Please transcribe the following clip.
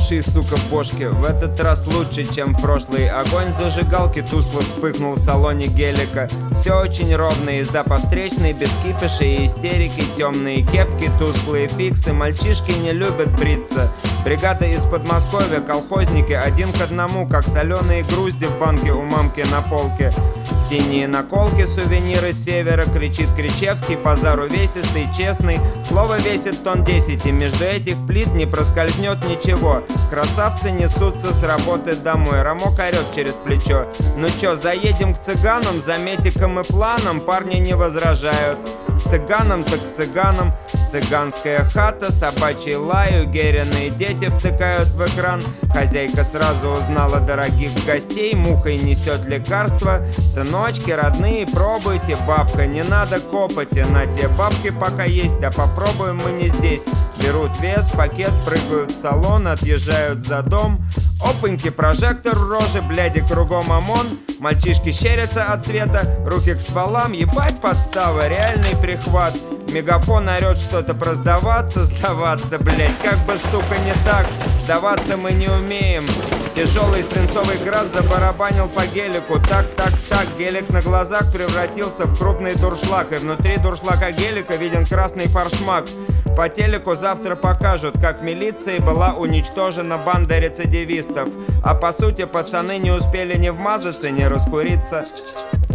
уши и, сука, бошки. В этот раз лучше, чем в прошлый. Огонь зажигалки тускло вспыхнул в салоне гелика. Все очень ровно, езда по встречной, без кипиши и истерики. Темные кепки, тусклые фиксы, мальчишки не любят бриться. Бригада из Подмосковья, колхозники один к одному, как соленые грузди в банке у мамки на полке. Синие наколки, сувениры с севера, кричит Кричевский, базар увесистый, честный. Слово весит тонн 10, и между этих плит не проскользнет ничего. Красавцы несутся с работы домой, Рамок орет через плечо: ну чё, заедем к цыганам, за метиком и планом? Парни не возражают. К цыганам так к цыганам. Цыганская хата, собачий лай, угеренные дети втыкают в экран. Хозяйка сразу узнала дорогих гостей, мухой несет лекарства. Сыночки, родные, пробуйте, бабка, не надо копоти. На те бабки пока есть, а попробуем мы не здесь. Берут вес, пакет, прыгают в салон, отъезжают за дом. Опаньки, прожектор в роже, бляди, кругом ОМОН. Мальчишки щерятся от света, руки к стволам, ебать подстава, реальный прихват. Мегафон орет что-то про сдаваться, блять, как бы, сука, не так. Сдаваться мы не умеем. Тяжелый свинцовый град забарабанил по гелику. Так, гелик на глазах превратился в крупный дуршлаг. И внутри дуршлага гелика виден красный форшмак. По телеку завтра покажут, как милицией была уничтожена банда рецидивистов. А по сути пацаны не успели ни вмазаться, ни раскуриться.